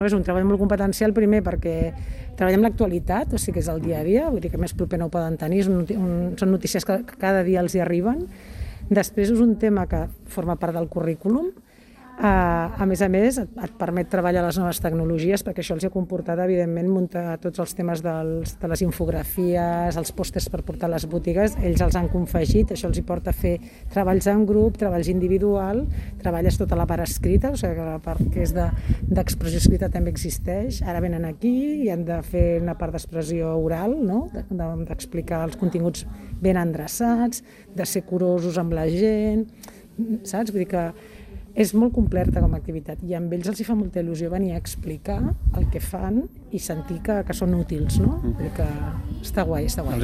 És un treball molt competencial, primer perquè treballem l'actualitat, o sigui que és el dia a dia, vull dir que més proper no ho poden tenir, són notícies que cada dia els hi arriben. Després és un tema que forma part del currículum. A més, et permet treballar les noves tecnologies, perquè això els ha comportat, evidentment, muntar tots els temes de les infografies, els pòsters per portar a les botigues, ells els han confegit, això els hi porta a fer treballs en grup, treballs individual, treballes tota la part escrita, o sigui que la part que és d'expressió escrita també existeix, ara venen aquí i han de fer una part d'expressió oral, no? D'explicar els continguts ben endreçats, de ser curosos amb la gent, saps? Vull dir que és molt completa com a activitat i amb ells els hi fa molta il·lusió venir a explicar el que fan i sentir que són útils, no? Vull dir que està guai, està guai.